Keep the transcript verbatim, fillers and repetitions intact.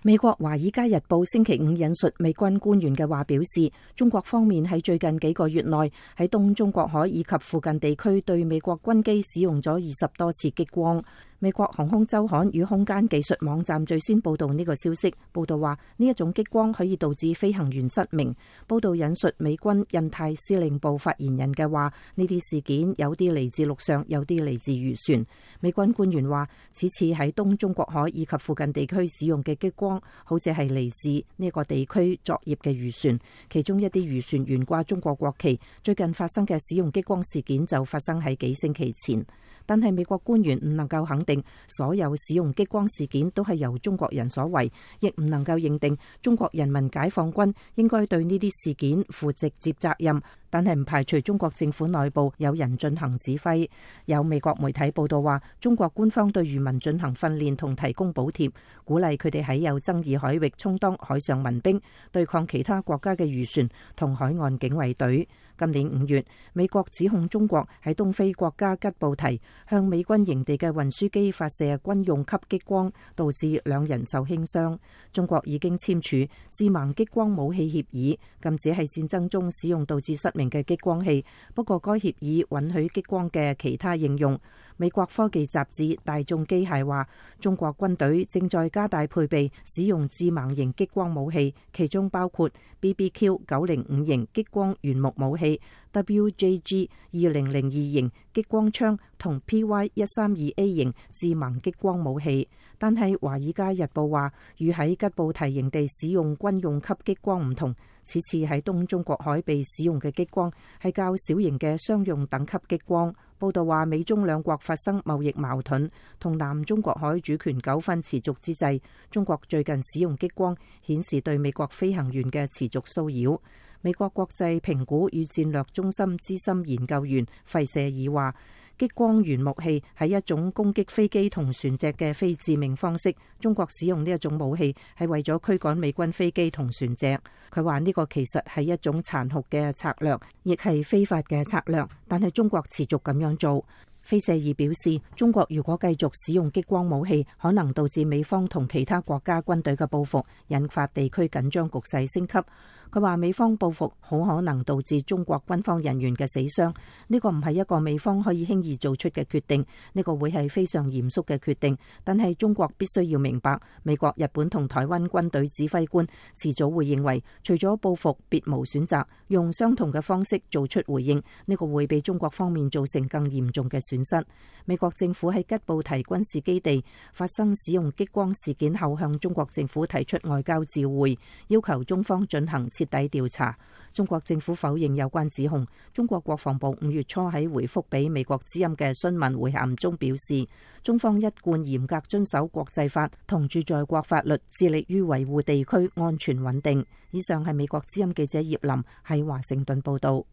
美國《華爾街日報》星期五引述美軍官員嘅話表示，中國方面喺最近幾個月內喺東中國海以及附近地區對美國軍機使用咗二十多次激光。美國航空週刊與空間技術網站最先報道呢個消息，報道話呢一種激光可以導致飛行員失明。報道引述美軍印太司令部發言人嘅話，呢啲事件有啲嚟自陸上，有啲嚟自漁船。美軍官員話，此次喺東中國海以及附近地區使用嘅激光，好似係嚟自呢個地區作業嘅漁船，其中一啲漁船懸掛中國國旗。最近發生嘅使用激光事件就發生喺幾星期前。但係美國官員唔能夠肯定所有使用激光事件都係由中國人所為，亦唔能夠認定中國人民解放軍應該對呢啲事件負直接責任。但係唔排除中國政府內部有人進行指揮。有美國媒體報道話，中國官方對漁民進行訓練同提供補貼，鼓勵佢哋喺有爭議海域充當海上民兵，對抗其他國家嘅漁船同海岸警衛隊。今年五月，美國指控中國喺東非國家吉布提向美軍營地嘅運輸機發射軍用級激光，導致兩人受輕傷。中國已經簽署致盲激光武器協議，禁止喺戰爭中使用導致失明嘅激光器。不過該協議允許激光嘅其他應用。美國科技雜誌大眾機械話，中國軍隊正在加大配備使用致盲型激光武器，其中包括 B B Q 九零五型激光原木武器、W J G 二零零二型激光槍同 P Y 一三二 A 型致盲激光武器。但係《華爾街日報》話，與喺吉布提營地使用軍用級激光唔同，此次喺東中國海被使用嘅激光係較小型嘅商用等級激光。報道話，美中兩國發生貿易矛盾同南中國海主權糾紛持續之際，中國最近使用激光顯示對美國飛行員嘅持續騷擾。美國國際評估與戰略中心資深研究員費舍爾話，激光原木器係一種攻擊飛機同船隻嘅非致命方式。中國使用呢一種武器係為咗驅趕美軍飛機同船隻。佢話呢個其實係一種殘酷嘅策略，亦係非法嘅策略，但係中國持續咁樣做。費舍爾表示，中國如果繼續使用激光武器，可能導致美方同其他國家軍隊嘅報復，引發地區緊張局勢升級。佢話美方報復好可能導致中國軍方人員嘅死傷，呢個唔係一個美方可以輕易做出嘅決定，呢個會係非常嚴肅嘅決定。但係中國必須要明白，美國、日本同台灣軍隊指揮官遲早會認為，除咗報復別無選擇，用相同嘅方式做出回應，呢個會俾中國方面造成更嚴重嘅損失。美國政府喺吉布提軍事基地發生使用激光事件後，向中國政府提出外交照會，要求中方進行徹底調查。中國政府否認有關指控。中國國防部五月初喺回覆俾美國之音嘅詢問回函中表示，中方一貫嚴格遵守國際法同駐在國法律，致力於維護地區安全穩定。以上係美國之音記者葉林喺華盛頓報道。